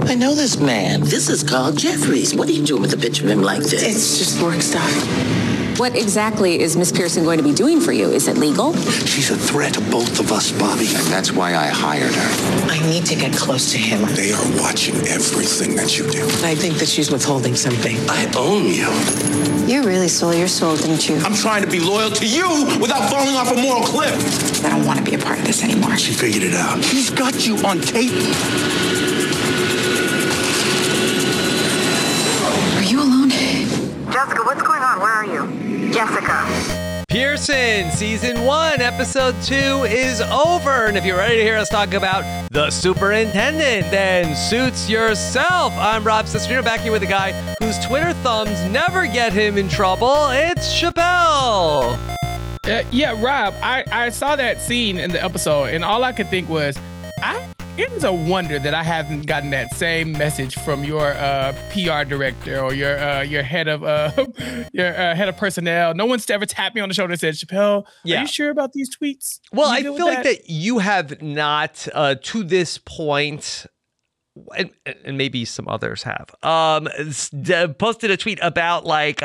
I know this man. This is Carl Jeffries. What are you doing with a picture of him like this? It's just work stuff. What exactly is Miss Pearson going to be doing for you? Is it legal? She's a threat to both of us, Bobby. And that's why I hired her. I need to get close to him. They are watching everything that you do. I think that she's withholding something. I own you. You really sold your soul, didn't you? I'm trying to be loyal to you without falling off a moral cliff. I don't want to be a part of this anymore. She figured it out. He's got you on tape. Are you alone? Jessica, what's going on? Where are you? Jessica. Pearson, Season 1, Episode 2 is over. And if you're ready to hear us talk about the superintendent, then suits yourself. I'm Rob Cesternino, back here with a guy whose Twitter thumbs never get him in trouble. It's Chappelle. Yeah, Rob, I saw that scene in the episode, and all I could think was, it is a wonder that I haven't gotten that same message from your PR director or your head of head of personnel. No one's ever tapped me on the shoulder and said, Chappelle, are you sure about these tweets? Well, I feel like that you have not, to this point, and maybe some others have, posted a tweet about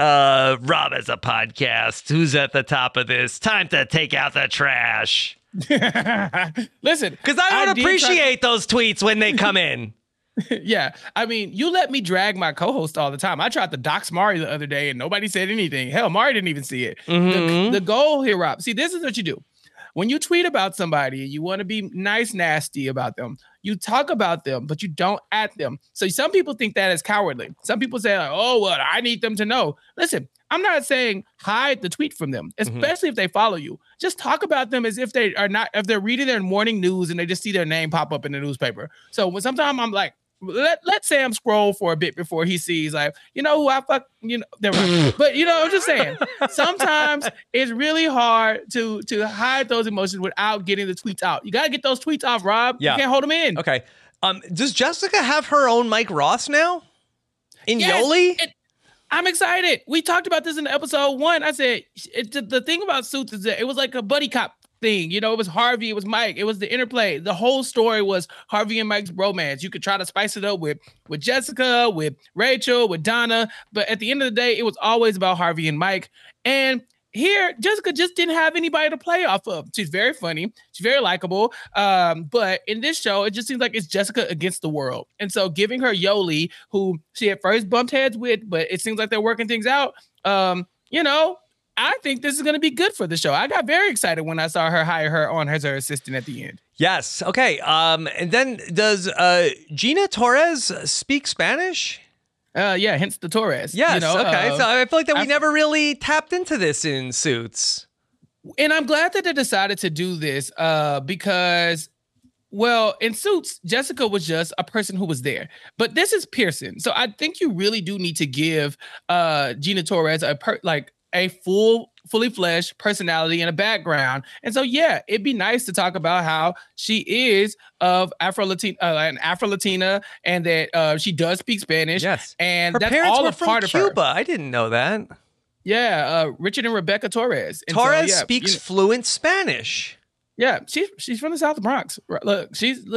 Rob has a podcast. Who's at the top of this? Time to take out the trash. Listen, because I don't appreciate those tweets when they come in. Yeah, I mean, you let me drag my co-host all the time. I tried to dox Mari the other day and nobody said anything. Hell, Mari didn't even see it. Mm-hmm. The goal here, Rob, see, this is what you do. When you tweet about somebody, you want to be nice, nasty about them. You talk about them, but you don't at them. So some people think that is cowardly. Some people say, oh, well, I need them to know. Listen, I'm not saying hide the tweet from them, especially if they follow you. Just talk about them as if they are not, if they're reading their morning news and they just see their name pop up in the newspaper. So when sometimes I'm like, let Sam scroll for a bit before he sees, like, you know who I fuck, you know, but I'm just saying, sometimes it's really hard to hide those emotions without getting the tweets out. You got to get those tweets off, Rob. Yeah. You can't hold them in. Okay. Does Jessica have her own Mike Ross now? In Yoli? I'm excited. We talked about this in episode 1. I said, the thing about Suits is that it was like a buddy cop thing. You know, it was Harvey, it was Mike, it was the interplay. The whole story was Harvey and Mike's bromance. You could try to spice it up with Jessica, with Rachel, with Donna, but at the end of the day, it was always about Harvey and Mike. And here, Jessica just didn't have anybody to play off of. She's very funny. She's very likable. But in this show, it just seems like it's Jessica against the world. And so giving her Yoli, who she at first bumped heads with, but it seems like they're working things out, I think this is going to be good for the show. I got very excited when I saw her hire her on as her assistant at the end. Yes. Okay. And then does Gina Torres speak Spanish? Yeah, hence the Torres. Yes. Okay. So I feel like that we never really tapped into this in Suits. And I'm glad that they decided to do this because, well, in Suits, Jessica was just a person who was there. But this is Pearson. So I think you really do need to give Gina Torres a fully fleshed personality and a background. And so, yeah, it'd be nice to talk about how she is of an Afro-Latina and that she does speak Spanish. Yes. And her that's parents all were a part from Cuba. of her. I didn't know that. Yeah, Richard and Rebecca Torres. And Torres speaks fluent Spanish. Yeah, she's from the South Bronx. Look,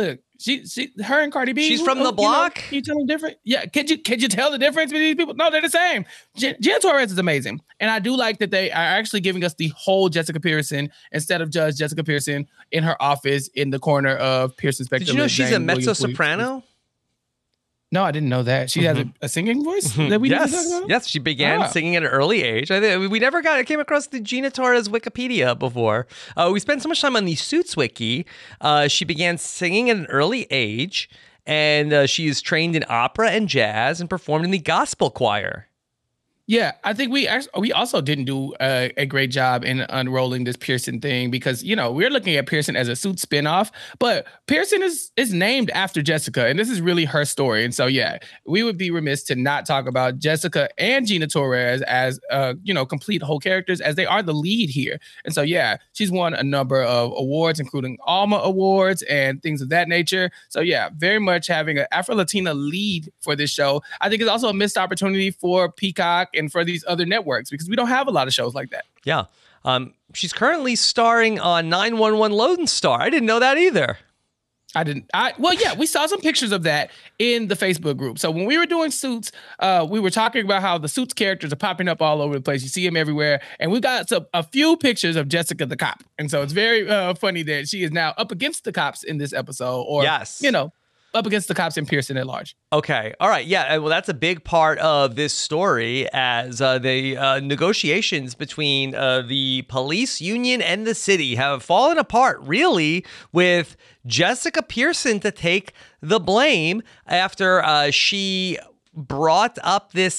her and Cardi B. She's from the block. Can you tell them different? Yeah, could you tell the difference between these people? No, they're the same. Gina Torres is amazing, and I do like that they are actually giving us the whole Jessica Pearson instead of just Jessica Pearson in her office in the corner of Pearson Spectrum. Did you know she's a mezzo soprano? No, I didn't know that. She has a singing voice that we didn't talk about? Yes, she began singing at an early age. We never came across the Gina Torres Wikipedia before. We spent so much time on the Suits Wiki. She began singing at an early age, and she is trained in opera and jazz and performed in the gospel choir. Yeah, I think we also didn't do a great job in unrolling this Pearson thing because, we're looking at Pearson as a Suits spinoff, but Pearson is named after Jessica, and this is really her story. And so, yeah, we would be remiss to not talk about Jessica and Gina Torres as, complete whole characters as they are the lead here. And so, yeah, she's won a number of awards, including Alma Awards and things of that nature. So, yeah, very much having an Afro-Latina lead for this show. I think it's also a missed opportunity for Peacock and for these other networks because we don't have a lot of shows like that. Yeah. She's currently starring on 911 Lone Star. I didn't know that either. I didn't. Well, yeah, we saw some pictures of that in the Facebook group. So when we were doing Suits, we were talking about how the Suits characters are popping up all over the place. You see them everywhere. And we got a few pictures of Jessica the cop. And so it's very funny that she is now up against the cops in this episode. Or, up against the cops and Pearson at large. Okay. All right. Yeah. Well, that's a big part of this story as the negotiations between the police union and the city have fallen apart, really, with Jessica Pearson to take the blame after she brought up this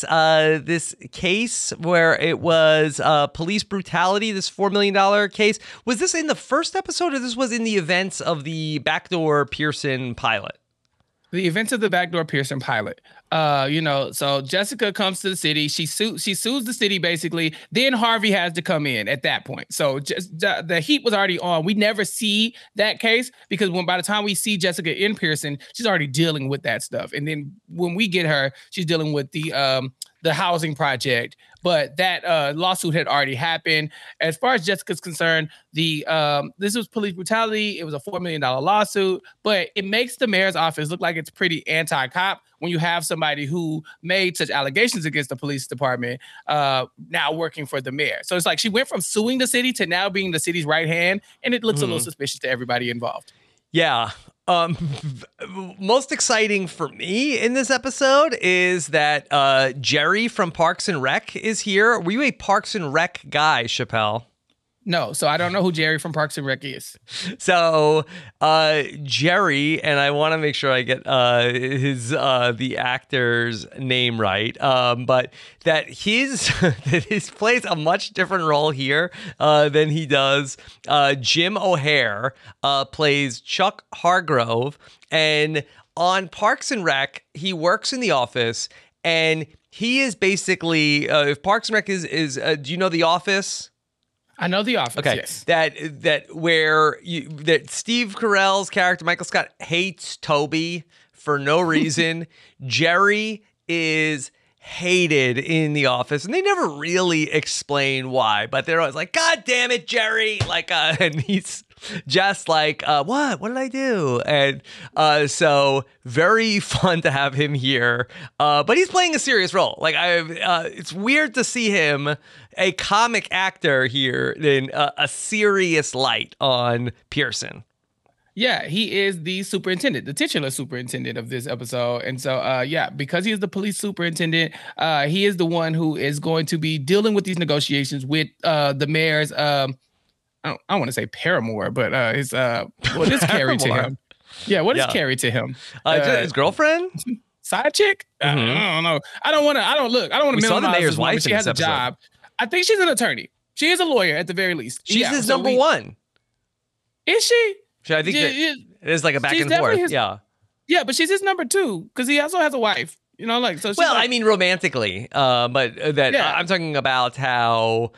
case where it was police brutality, this $4 million case. Was this in the first episode or this was in the events of the Backdoor Pearson pilot? The events of the Backdoor Pearson pilot. So Jessica comes to the city. She sues the city, basically. Then Harvey has to come in at that point. So the heat was already on. We never see that case because by the time we see Jessica in Pearson, she's already dealing with that stuff. And then when we get her, she's dealing with the housing project. But that lawsuit had already happened. As far as Jessica's concerned, this was police brutality. It was a $4 million lawsuit, but it makes the mayor's office look like it's pretty anti-cop when you have somebody who made such allegations against the police department now working for the mayor. So it's like she went from suing the city to now being the city's right hand, and it looks a little suspicious to everybody involved. Yeah. Most exciting for me in this episode is that Jerry from Parks and Rec is here. Were you a Parks and Rec guy, Chappelle? No, so I don't know who Jerry from Parks and Rec is. So Jerry, and I want to make sure I get the actor's name right, but that his plays a much different role here than he does. Jim O'Heir plays Chuck Hargrove, and on Parks and Rec, he works in the office, and he is basically if Parks and Rec is do you know The Office? I know The Office. Okay, yes. That Steve Carell's character Michael Scott hates Toby for no reason. Jerry is hated in The Office, and they never really explain why. But they're always like, "God damn it, Jerry!" And he's just like, "What? What did I do?" And so very fun to have him here. But he's playing a serious role. It's weird to see him, a comic actor here, in a serious light on Pearson. Yeah, he is the superintendent, the titular superintendent of this episode. And so, because he is the police superintendent, he is the one who is going to be dealing with these negotiations with the mayor's, I don't want to say paramour, but what is Carrie to him? Yeah, what is Carrie to him? His girlfriend? Side chick? I don't know. I don't want to saw the mayor's wife. She has a job. I think she's an attorney. She is a lawyer at the very least. She's his number one. Is she? I think it is like a back and forth. Yeah, but she's his number two because he also has a wife. I mean romantically, but I'm talking about how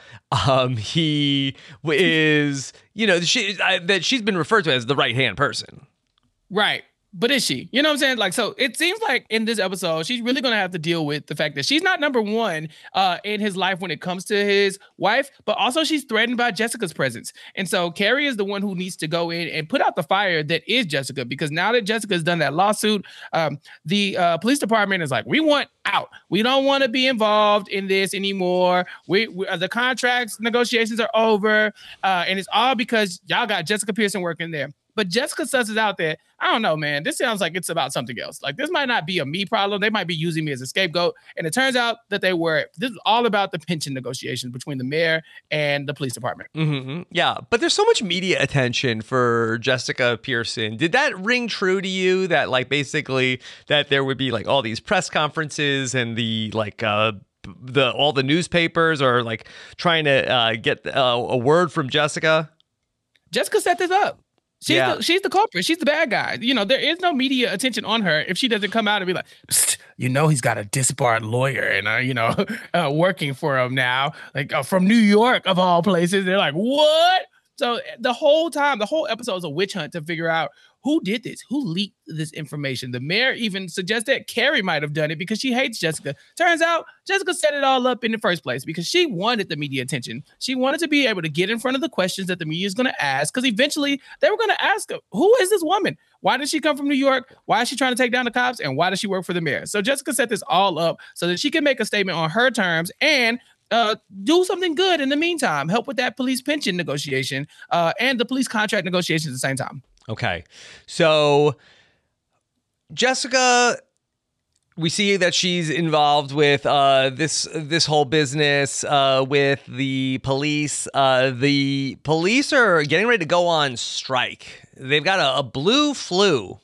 he is. That she's been referred to as the right hand person. Right. But is she? You know what I'm saying? So it seems like in this episode, she's really going to have to deal with the fact that she's not number one in his life when it comes to his wife, but also she's threatened by Jessica's presence. And so Carrie is the one who needs to go in and put out the fire that is Jessica, because now that Jessica's done that lawsuit, the police department is like, we want out. We don't want to be involved in this anymore. The contracts negotiations are over, and it's all because y'all got Jessica Pearson working there. But Jessica susses out there, I don't know, man. This sounds like it's about something else. Like, this might not be a me problem. They might be using me as a scapegoat. And it turns out that they were. This is all about the pension negotiations between the mayor and the police department. Mm-hmm. Yeah, but there's so much media attention for Jessica Pearson. Did that ring true to you that, basically that there would be, all these press conferences and the, all the newspapers are, trying to get a word from Jessica? Jessica set this up. She's the culprit. She's the bad guy. There is no media attention on her if she doesn't come out and be like, he's got a disbarred lawyer and, working for him now, from New York of all places. They're like, what? So the whole time, the whole episode is a witch hunt to figure out who did this? Who leaked this information? The mayor even suggests that Carrie might have done it because she hates Jessica. Turns out Jessica set it all up in the first place because she wanted the media attention. She wanted to be able to get in front of the questions that the media is going to ask, because eventually they were going to ask her, who is this woman? Why did she come from New York? Why is she trying to take down the cops? And why does she work for the mayor? So Jessica set this all up so that she can make a statement on her terms and do something good in the meantime, help with that police pension negotiation and the police contract negotiations at the same time. Okay. So Jessica, we see that she's involved with this whole business with the police. The police are getting ready to go on strike. They've got a blue flu.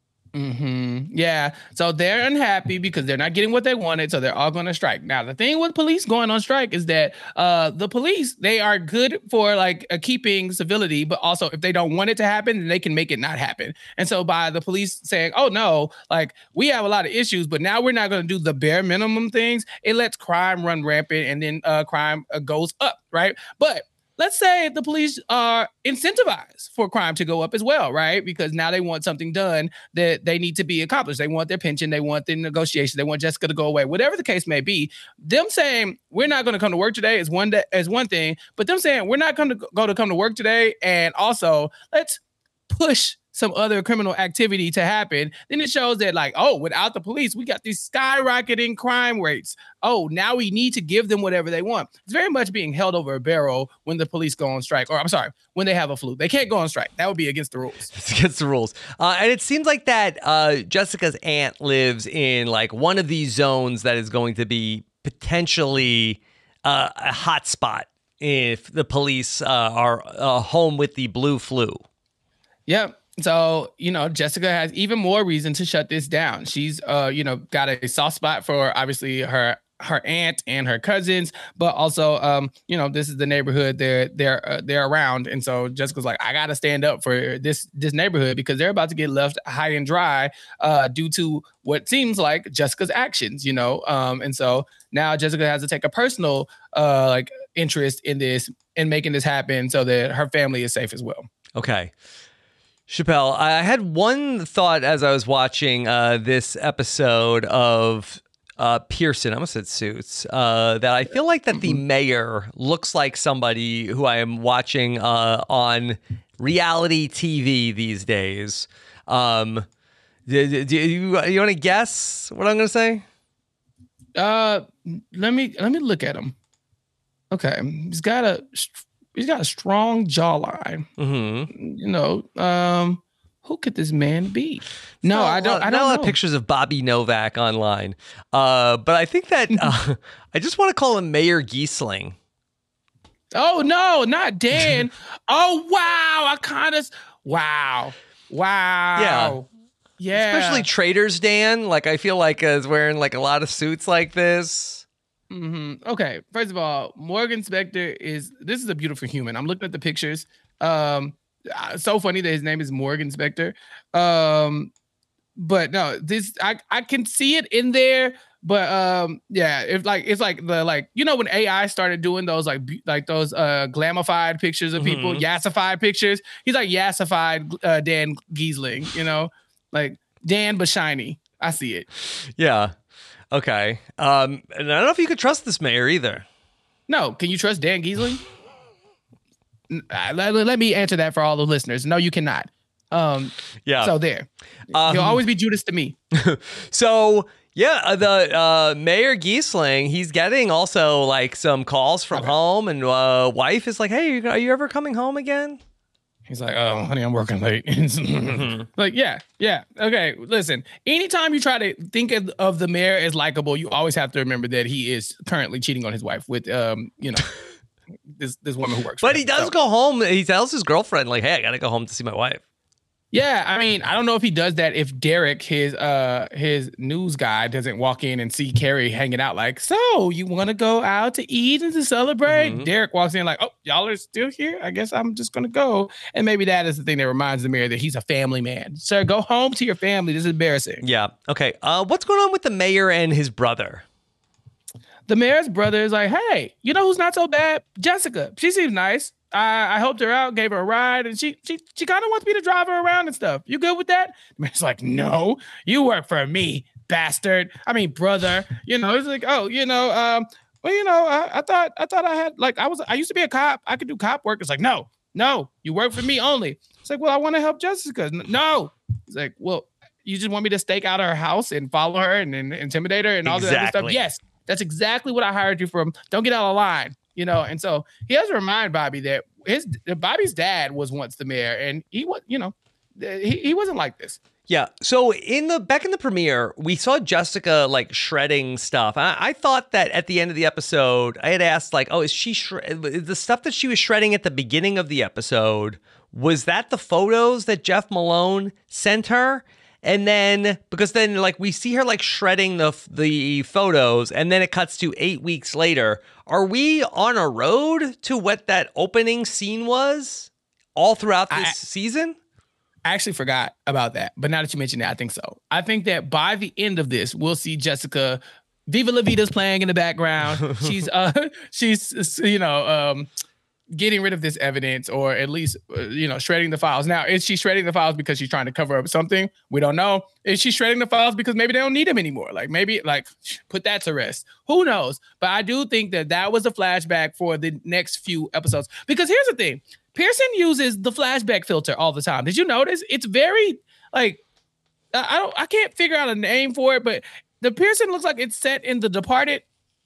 Yeah. So they're unhappy because they're not getting what they wanted. So they're all going to strike. Now, the thing with police going on strike is that the police, they are good for like keeping civility, but also if they don't want it to happen, then they can make it not happen. And so by the police saying, oh no, like we have a lot of issues, but now we're not going to do the bare minimum things, it lets crime run rampant and then crime goes up, right? But let's say the police are incentivized for crime to go up as well, right? Because now they want something done that they need to be accomplished. They want their pension. They want the negotiation. They want Jessica to go away. Whatever the case may be, them saying we're not going to come to work today is one thing, but them saying we're not going to come to work today and also let's push some other criminal activity to happen, then it shows that like, oh, without the police, we got these skyrocketing crime rates. Oh, now we need to give them whatever they want. It's very much being held over a barrel when the police go on strike, or I'm sorry, when they have a flu. They can't go on strike. That would be against the rules. It's against the rules. And it seems like that Jessica's aunt lives in like one of these zones that is going to be potentially a hot spot if the police are home with the blue flu. Yep. So, Jessica has even more reason to shut this down. She's, got a soft spot for obviously her aunt and her cousins, but also, this is the neighborhood they're around. And so Jessica's like, I got to stand up for this neighborhood because they're about to get left high and dry due to what seems like Jessica's actions, and so now Jessica has to take a personal interest in this and making this happen so that her family is safe as well. Okay. Chappelle, I had one thought as I was watching this episode of Pearson, I almost said Suits, that I feel like that the mayor looks like somebody who I am watching on reality TV these days. Do you want to guess what I'm going to say? Let me look at him. Okay, he's got a strong jawline. Who could this man be? No, I don't know. A lot of pictures of Bobby Novak online. But I think that I just want to call him Mayor Giesling. Oh, no, not Dan. Oh, wow. Wow. Yeah. Especially Traders Dan. Like, I feel like is wearing like a lot of suits like this. Okay. First of all, Morgan Spector this is a beautiful human. I'm looking at the pictures. So funny that his name is Morgan Spector. But no, this I can see it in there. But yeah, it's like the when AI started doing those like those glamified pictures of people, yassified pictures. He's like yassified Dan Giesling, like Dan but shiny. I see it. Yeah. Okay. And I don't know if you could trust this mayor either. No. Can you trust Dan Giesling? Let me answer that for all the listeners. No, you cannot. Yeah. So there. He'll always be Judas to me. So yeah, the Mayor Giesling, he's getting also like some calls from home, and wife is like, "Hey, are you ever coming home again?" He's like, "Oh, honey, I'm working late." Like, yeah. Okay, listen. Anytime you try to think of the mayor as likable, you always have to remember that he is currently cheating on his wife with, this woman who works. But he does go home. He tells his girlfriend, like, "Hey, I gotta go home to see my wife." Yeah, I mean, I don't know if he does that if Derek, his news guy, doesn't walk in and see Carrie hanging out like, "So you want to go out to eat and to celebrate?" Derek walks in like, "Oh, y'all are still here? I guess I'm just going to go." And maybe that is the thing that reminds the mayor that he's a family man. Sir, go home to your family. This is embarrassing. Yeah. Okay. What's going on with the mayor and his brother? The mayor's brother is like, "Hey, you know who's not so bad? Jessica. She seems nice. I helped her out, gave her a ride, and she kind of wants me to drive her around and stuff. You good with that? The man's like, no, you work for me, bastard. I mean, brother. It's like, oh, I thought I had I used to be a cop. I could do cop work. It's like, no, you work for me only. It's like, well, I want to help Jessica. No. It's like, well, you just want me to stake out her house and follow her and intimidate her and all that other stuff? Yes, that's exactly what I hired you from. Don't get out of line. And so he has to remind Bobby that Bobby's dad was once the mayor, and he was, he wasn't like this. Yeah. So back in the premiere, we saw Jessica like shredding stuff. I thought that at the end of the episode, I had asked like, oh, is she the stuff that she was shredding at the beginning of the episode? Was that the photos that Jeff Malone sent her? And then, because then like we see her like shredding the photos, and then it cuts to 8 weeks later. Are we on a road to what that opening scene was all throughout this season? I actually forgot about that, but now that you mentioned it, I think so. I think that by the end of this, we'll see Jessica, Viva La Vida's playing in the background. She's getting rid of this evidence, or at least, shredding the files. Now, is she shredding the files because she's trying to cover up something? We don't know. Is she shredding the files because maybe they don't need them anymore? Like maybe put that to rest. Who knows? But I do think that was a flashback for the next few episodes. Because here's the thing. Pearson uses the flashback filter all the time. Did you notice? It's very I can't figure out a name for it, but the Pearson looks like it's set in The Departed.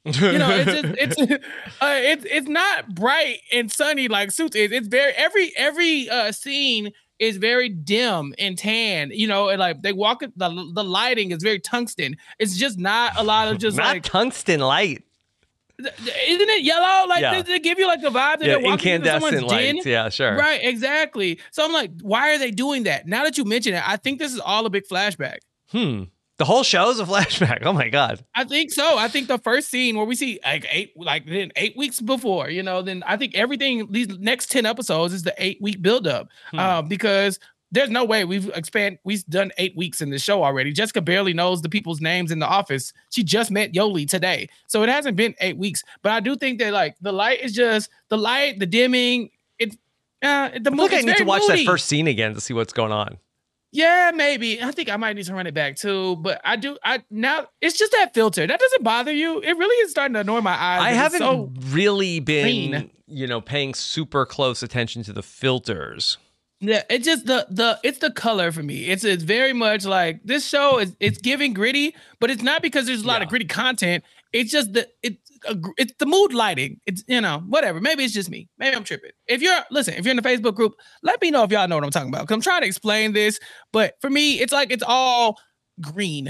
It's not bright and sunny like Suits is. It's very every scene is very dim and tan. And like they walk the lighting is very tungsten. It's just not a lot of just not tungsten light. Isn't it yellow? They give you like the vibe that they're walking into someone's den. Yeah, sure. Right, exactly. So I'm like, why are they doing that? Now that you mention it, I think this is all a big flashback. The whole show is a flashback. Oh my God. I think so. I think the first scene where we see 8 weeks before, then I think everything, these next 10 episodes is the 8-week buildup. Because there's no way we've done 8 weeks in the show already. Jessica barely knows the people's names in the office. She just met Yoli today. So it hasn't been 8 weeks. But I do think that the light is just the light, the dimming. I need to watch that first scene again to see what's going on. Yeah, maybe. I think I might need to run it back too. But now it's just that filter. That doesn't bother you. It really is starting to annoy my eyes. I haven't really been, paying super close attention to the filters. Yeah, it's just it's the color for me. It's very much like this show it's giving gritty, but it's not because there's a lot of gritty content. It's just it's the mood lighting. It's whatever. Maybe it's just me. Maybe I'm tripping. If you're in the Facebook group, let me know if y'all know what I'm talking about. Because I'm trying to explain this, but for me, it's like it's all green.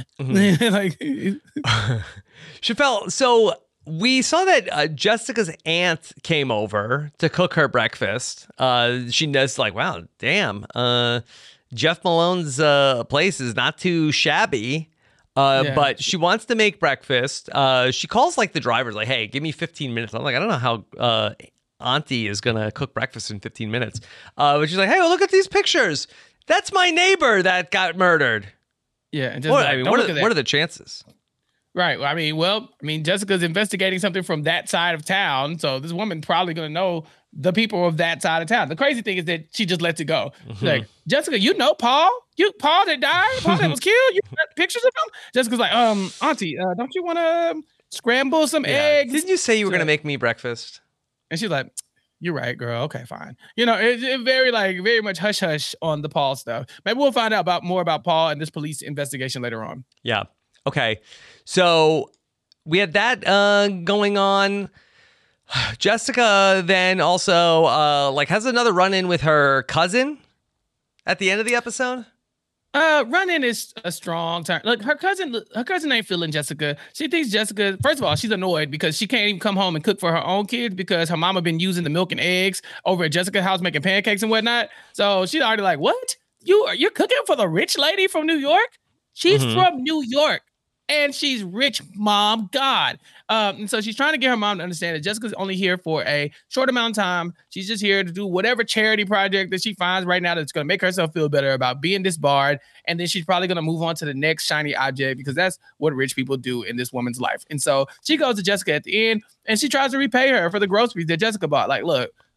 Chappelle, so we saw that Jessica's aunt came over to cook her breakfast. She knows wow, damn. Jeff Malone's place is not too shabby. But she wants to make breakfast. She calls the drivers hey, give me 15 minutes. I'm like, I don't know how Auntie is going to cook breakfast in 15 minutes. But she's like, hey, well, look at these pictures. That's my neighbor that got murdered. Yeah. And what are the chances? Right. I mean, Jessica's investigating something from that side of town. So this woman probably going to know the people of that side of town. The crazy thing is that she just lets it go. She's like, Jessica, Paul? Paul that died? Paul that was killed? You got pictures of him? Jessica's like, Auntie, don't you want to scramble some eggs? Didn't you say you were going to make me breakfast? And she's like, you're right, girl. Okay, fine. It's very much hush hush on the Paul stuff. Maybe we'll find out more about Paul and this police investigation later on. Yeah. Okay. So we had that going on. Jessica then also has another run-in with her cousin at the end of the episode. Run-in is a strong term. Look, her cousin ain't feeling Jessica. She thinks Jessica, first of all, she's annoyed because she can't even come home and cook for her own kids because her mama been using the milk and eggs over at Jessica's house making pancakes and whatnot. So she's already like, what? You're cooking for the rich lady from New York? She's from New York. And she's rich, Mom. God. And so she's trying to get her mom to understand that Jessica's only here for a short amount of time. She's just here to do whatever charity project that she finds right now that's going to make herself feel better about being disbarred. And then she's probably going to move on to the next shiny object because that's what rich people do in this woman's life. And so she goes to Jessica at the end and she tries to repay her for the groceries that Jessica bought. Like, look,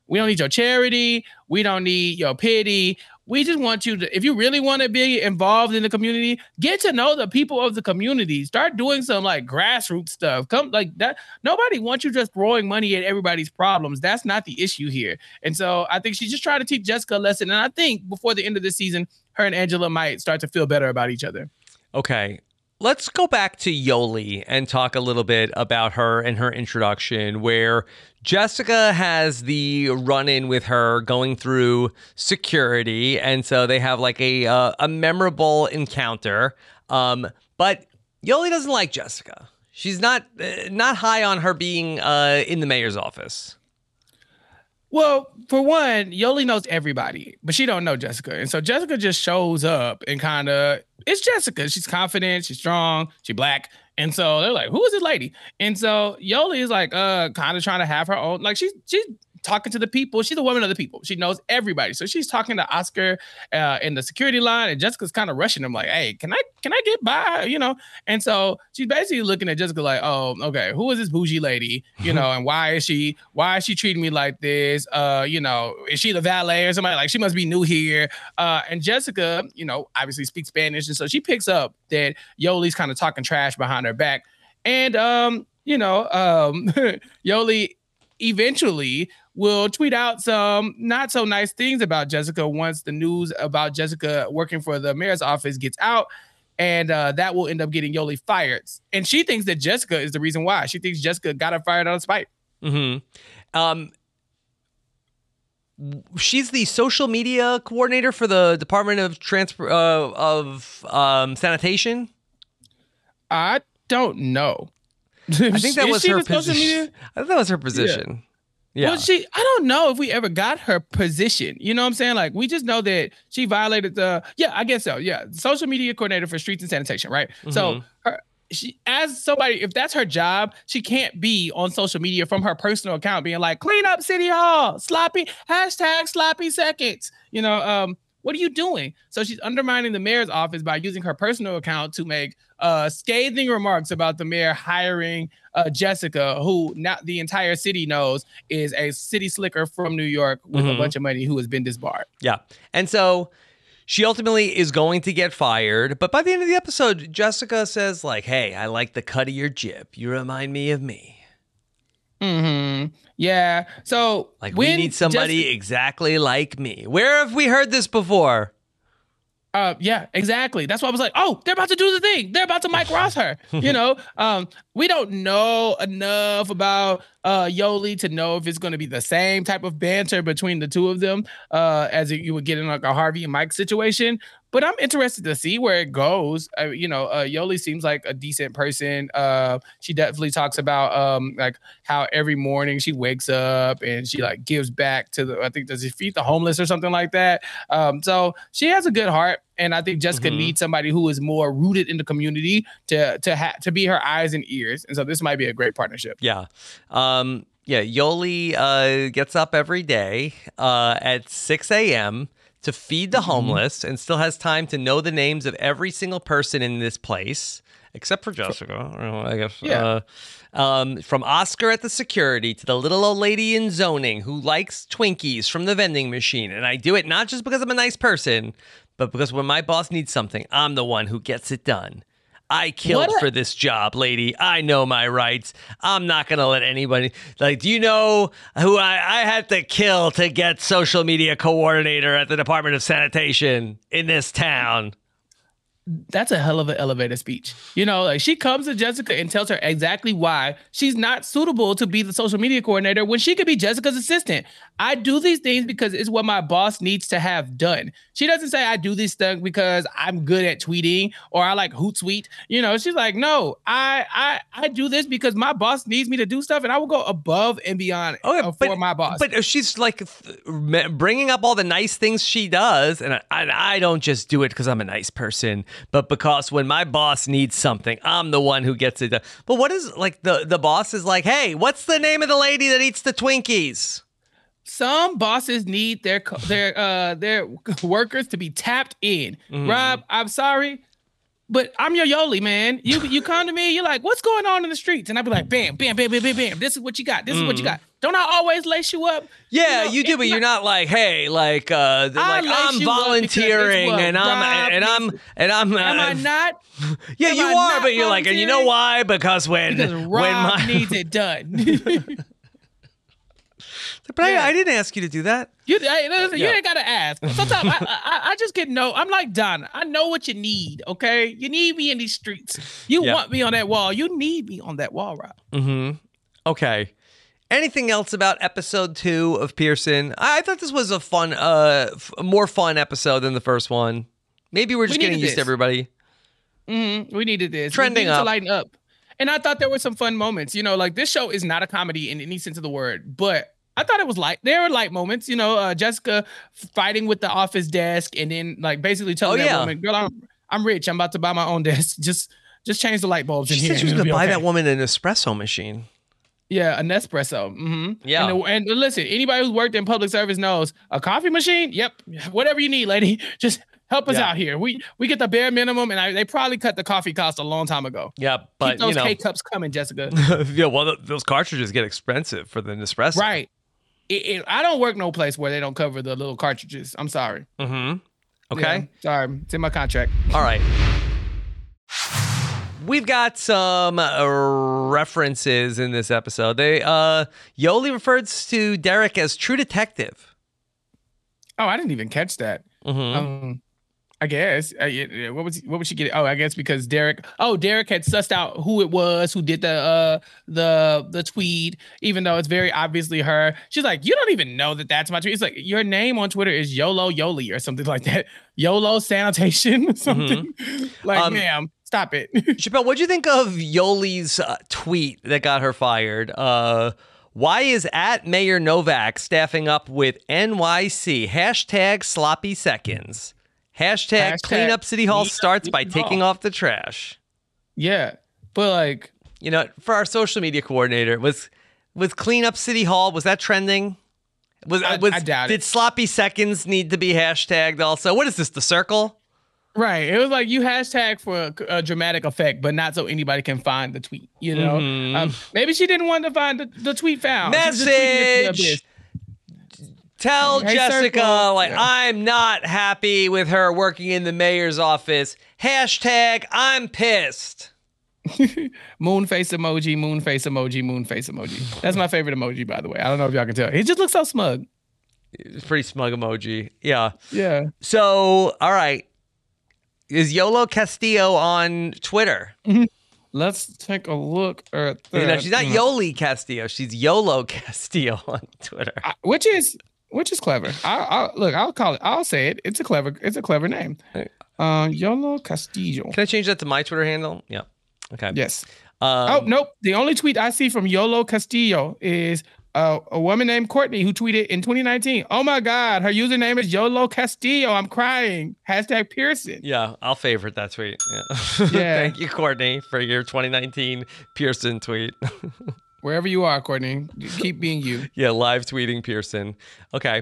We don't need your charity. We don't need your pity. We just want you to, if you really want to be involved in the community, get to know the people of the community. Start doing some like grassroots stuff. Come like that. Nobody wants you just throwing money at everybody's problems. That's not the issue here. And so I think she's just trying to teach Jessica a lesson. And I think before the end of the season, her and Angela might start to feel better about each other. Okay. Let's go back to Yoli and talk a little bit about her and her introduction, where Jessica has the run-in with her going through security, and so they have like a memorable encounter. But Yoli doesn't like Jessica. She's not high on her being in the mayor's office. Well, for one, Yoli knows everybody, but she don't know Jessica. And so Jessica just shows up and kind of, it's Jessica. She's confident, she's strong, she's black. And so they're like, who is this lady? And so Yoli is like, kind of trying to have her own, like she's talking to the people. She's a woman of the people. She knows everybody. So she's talking to Oscar in the security line, and Jessica's kind of rushing him like, hey, can I get by? You know? And so she's basically looking at Jessica like, oh, okay, who is this bougie lady? You know, and why is she treating me like this? You know, is she the valet or somebody? Like, she must be new here. And Jessica, you know, obviously speaks Spanish. And so she picks up that Yoli's kind of talking trash behind her back. And, Yoli eventually will tweet out some not so nice things about Jessica once the news about Jessica working for the mayor's office gets out. And that will end up getting Yoli fired. And she thinks that Jessica is the reason why. She thinks Jessica got her fired out of spite. Mm-hmm. She's the social media coordinator for the Department of Sanitation. I don't know. I think that was her position. I think that was her position. Yeah. Well, I don't know if we ever got her position. You know what I'm saying? Like, we just know that she violated I guess so. Yeah. Social media coordinator for streets and sanitation, right? Mm-hmm. So she, as somebody, if that's her job, she can't be on social media from her personal account being like, clean up City Hall, sloppy seconds. You know, what are you doing? So she's undermining the mayor's office by using her personal account to make scathing remarks about the mayor hiring Jessica, who not the entire city knows is a city slicker from New York with a bunch of money who has been disbarred. Yeah. And so she ultimately is going to get fired. But by the end of the episode, Jessica says like, hey, I like the cut of your jib. You remind me of me. Mm-hmm. Yeah. So like, we need somebody exactly like me. Where have we heard this before? Yeah, exactly. That's why I was like, oh, they're about to do the thing. They're about to Mike Ross her. You know, we don't know enough about Yoli to know if it's going to be the same type of banter between the two of them as you would get in like a Harvey and Mike situation. But I'm interested to see where it goes. Yoli seems like a decent person. She definitely talks about like how every morning she wakes up and she like gives back to I think, does she feed the homeless or something like that? So she has a good heart. And I think Jessica needs somebody who is more rooted in the community to be her eyes and ears. And so this might be a great partnership. Yeah. Yoli gets up every day at 6 a.m. to feed the homeless and still has time to know the names of every single person in this place, except for Jessica, I guess. Yeah. From Oscar at the security to the little old lady in zoning who likes Twinkies from the vending machine. And I do it not just because I'm a nice person, but because when my boss needs something, I'm the one who gets it done. I killed for this job, lady. I know my rights. I'm not going to let anybody... Like, do you know who I had to kill to get social media coordinator at the Department of Sanitation in this town? That's a hell of an elevator speech. You know, like she comes to Jessica and tells her exactly why she's not suitable to be the social media coordinator when she could be Jessica's assistant. I do these things because it's what my boss needs to have done. She doesn't say I do this stuff because I'm good at tweeting or I like Hootsuite. You know, she's like, no, I do this because my boss needs me to do stuff and I will go above and beyond for my boss. But she's like bringing up all the nice things she does. And I don't just do it because I'm a nice person, but because when my boss needs something, I'm the one who gets it done. But what is like the boss is like, hey, what's the name of the lady that eats the Twinkies? Some bosses need their workers to be tapped in. Rob, I'm sorry, but I'm your Yoli, man. You come to me, you're like, what's going on in the streets? And I'll be like, bam, bam, bam, bam, bam, bam. This is what you got. This is what you got. Don't I always lace you up? Yeah, You know, you do, it's but you're not- not like, hey, like I'm lace you up because volunteering it's what and I'm Rob Am I not? Yeah, Am you I are, not but you're like, and you know why? Because when Rob needs it done. But I didn't ask you to do that. You ain't gotta ask. Sometimes I just get no. I'm like Don. I know what you need. Okay, you need me in these streets. You want me on that wall. You need me on that wall, Rob. Mm-hmm. Okay. Anything else about episode 2 of Pearson? I thought this was a fun, a more fun episode than the first one. Maybe we're just getting used to everybody. Mm-hmm. We needed this. Trending we needed up. to lighten up. And I thought there were some fun moments. You know, like this show is not a comedy in any sense of the word, but I thought it was light. There were light moments. You know, Jessica fighting with the office desk, and then like basically telling that woman, "Girl, I'm rich. I'm about to buy my own desk. Just change the light bulbs in She here." said she was going to buy that woman an espresso machine. Yeah, a Nespresso. Mm-hmm. Yeah. And listen, anybody who's worked in public service knows a coffee machine. Yep. Whatever you need, lady. Just help us out here. We get the bare minimum, and they probably cut the coffee cost a long time ago. Yeah, but keep those K-cups coming, Jessica. Yeah, well, those cartridges get expensive for the Nespresso. Right. I don't work no place where they don't cover the little cartridges. I'm sorry. Mm-hmm. Okay. Yeah, sorry. It's in my contract. All right. We've got some references in this episode. Yoli refers to Derek as True Detective. Oh, I didn't even catch that. Mm-hmm. I guess. What was she getting? Oh, I guess because Derek had sussed out who it was who did the tweet, even though it's very obviously her. She's like, you don't even know that that's my tweet. It's like, your name on Twitter is YOLO Yoli or something like that. YOLO Sanitation or something. Like, ma'am, stop it. Chappelle, what'd you think of Yoli's tweet that got her fired? Why is at Mayor Novak staffing up with NYC? Hashtag sloppy seconds. Hashtag clean up City Hall starts by taking off the trash. Yeah, but like, you know, for our social media coordinator, was clean up City Hall, was that trending? I doubt it. Did sloppy seconds need to be hashtagged also? What is this, The Circle? Right. It was like you hashtag for a dramatic effect, but not so anybody can find the tweet, you know? Maybe she didn't want to find the tweet found. Message! Tell Jessica, I'm not happy with her working in the mayor's office. Hashtag I'm pissed. Moon face emoji, moon face emoji, moon face emoji. That's my favorite emoji, by the way. I don't know if y'all can tell. He just looks so smug. It's pretty smug emoji. Yeah. Yeah. So, all right. Is YOLO Castillo on Twitter? Let's take a look at that. You know, she's not Yoli Castillo. She's YOLO Castillo on Twitter. Which is clever. I'll call it. I'll say it. It's a clever name. YOLO Castillo. Can I change that to my Twitter handle? Yeah. Okay. Yes. Oh, nope. The only tweet I see from YOLO Castillo is a woman named Courtney who tweeted in 2019. Oh my God, her username is YOLO Castillo. I'm crying. Hashtag Pearson. Yeah, I'll favorite that tweet. Yeah. Yeah. Thank you, Courtney, for your 2019 Pearson tweet. Wherever you are, Courtney, keep being you. Yeah, live tweeting Pearson. Okay.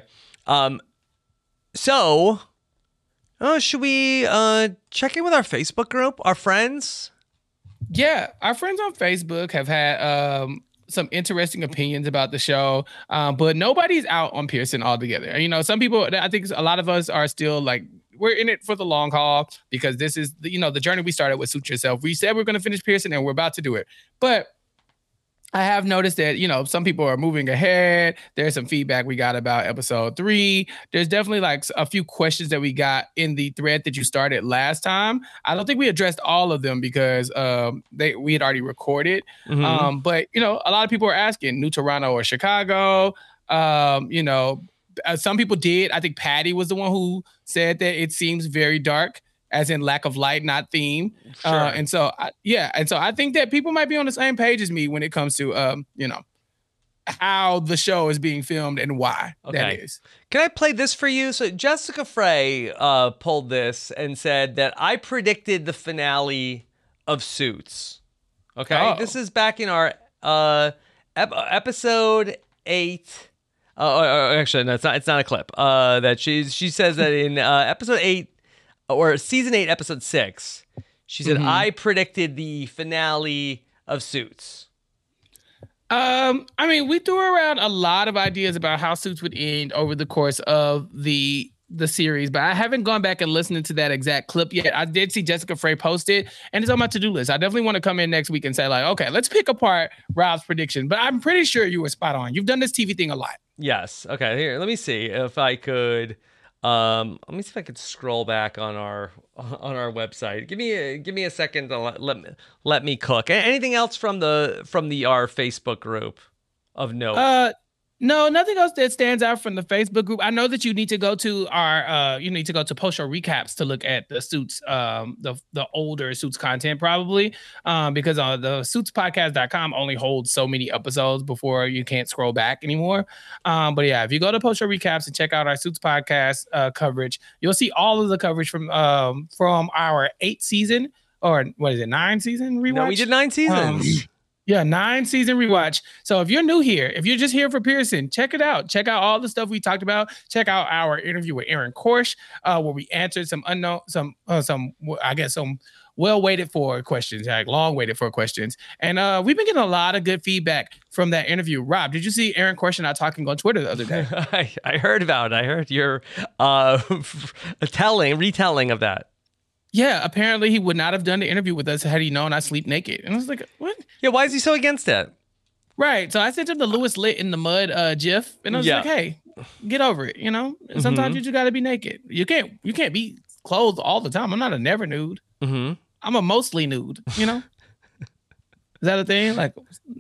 So, should we check in with our Facebook group, our friends? Yeah, our friends on Facebook have had some interesting opinions about the show, but nobody's out on Pearson altogether. You know, some people, I think a lot of us are still like, we're in it for the long haul because this is, the journey we started with Suit Yourself. We said we're going to finish Pearson and we're about to do it. But I have noticed that, some people are moving ahead. There's some feedback we got about episode 3. There's definitely like a few questions that we got in the thread that you started last time. I don't think we addressed all of them because we had already recorded. Mm-hmm. But, a lot of people are asking New Toronto or Chicago. Some people did. I think Patty was the one who said that it seems very dark, as in lack of light, not theme. Sure. And so I think that people might be on the same page as me when it comes to, how the show is being filmed and why that is. Can I play this for you? So Jessica Frey pulled this and said that I predicted the finale of Suits. Okay. Oh. This is back in our episode 8. Actually, no, it's not a clip. That she says that in episode 8, or season 8, episode 6, she said, I predicted the finale of Suits. I mean, we threw around a lot of ideas about how Suits would end over the course of the series, but I haven't gone back and listened to that exact clip yet. I did see Jessica Frey post it, and it's on my to-do list. I definitely want to come in next week and say, like, okay, let's pick apart Rob's prediction. But I'm pretty sure you were spot on. You've done this TV thing a lot. Yes. Okay. Here, let me see if I could. Let me see if I could scroll back on our website. Give me a second to let me cook. Anything else from our Facebook group of note? No, nothing else that stands out from the Facebook group. I know that you need to go to our post show recaps to look at the Suits, the older Suits content probably, because the suitspodcast.com only holds so many episodes before you can't scroll back anymore. But yeah, if you go to post show recaps and check out our Suits podcast coverage, you'll see all of the coverage from our 9 season rewatch. No, we did 9 seasons. Yeah, 9 season rewatch. So if you're new here, if you're just here for Pearson, check it out. Check out all the stuff we talked about. Check out our interview with Aaron Korsh, where we answered some well waited for questions, like long waited for questions. And we've been getting a lot of good feedback from that interview. Rob, did you see Aaron Korsh and I talking on Twitter the other day? I heard about it. I heard your retelling of that. Yeah, apparently he would not have done the interview with us had he known I sleep naked. And I was like, what? Yeah, why is he so against it? Right. So I sent him the Louis Lit in the Mud gif, and I was like, hey, get over it. You know, sometimes you just got to be naked. You can't be clothed all the time. I'm not a never nude. I'm a mostly nude, you know? Is that a thing? Like,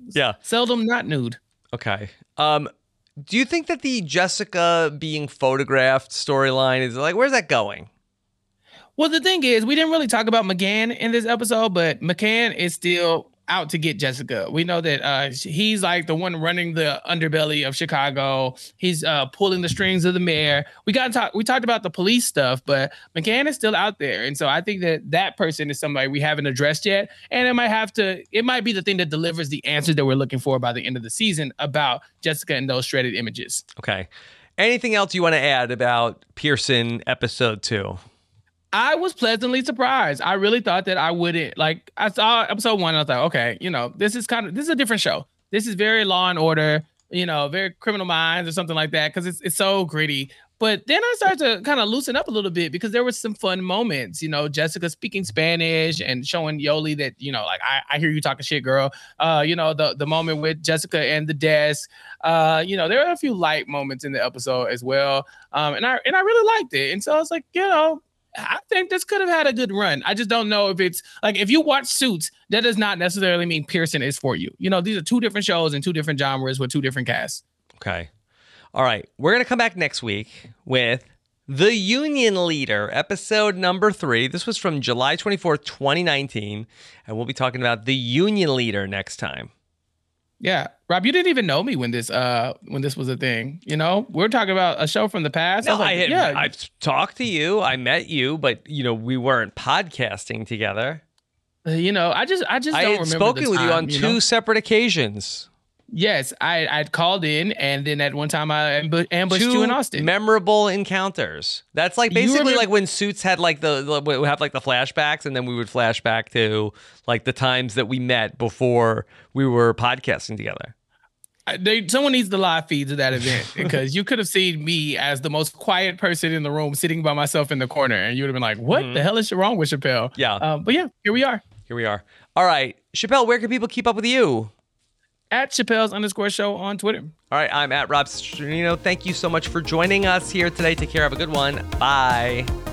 seldom not nude. Okay. Do you think that the Jessica being photographed storyline is like, where's that going? Well, the thing is, we didn't really talk about McGann in this episode, but McGann is still out to get Jessica. We know that he's like the one running the underbelly of Chicago. He's pulling the strings of the mayor. We talked about the police stuff, but McGann is still out there. And so I think that person is somebody we haven't addressed yet. And it might be the thing that delivers the answers that we're looking for by the end of the season about Jessica and those shredded images. Okay. Anything else you want to add about Pearson episode 2? I was pleasantly surprised. I really thought that I wouldn't. Like, I saw episode 1 and I thought, okay, you know, this is a different show. This is very Law and Order, you know, very Criminal Minds or something like that, because it's so gritty. But then I started to kind of loosen up a little bit because there was some fun moments, you know, Jessica speaking Spanish and showing Yoli that, you know, like, I hear you talking shit, girl. You know, the moment with Jessica and the desk. You know, there are a few light moments in the episode as well. And I really liked it. And so I was like, you know, I think this could have had a good run. I just don't know if it's like, if you watch Suits, that does not necessarily mean Pearson is for you. You know, these are 2 different shows and 2 different genres with 2 different casts. Okay. All right. We're going to come back next week with The Union Leader, episode number 3. This was from July 24th, 2019. And we'll be talking about The Union Leader next time. Yeah. Rob, you didn't even know me when this was a thing. You know, we're talking about a show from the past. No, I've talked to you. I met you, but you know, we weren't podcasting together. You know, I just don't remember. I had spoken with you on 2 separate occasions. Yes, I'd called in, and then at one time I ambushed you in Austin. Memorable encounters. That's like basically like when Suits had like the flashbacks, and then we would flash back to like the times that we met before we were podcasting together. Someone needs the live feeds of that event because you could have seen me as the most quiet person in the room, sitting by myself in the corner, and you would have been like, "What the hell is wrong with Chappelle?" Yeah. But yeah, here we are. All right, Chappelle, where can people keep up with you? At Chappelle's_show on Twitter. All right, I'm at Rob Cesternino. Thank you so much for joining us here today. Take care. Have a good one. Bye.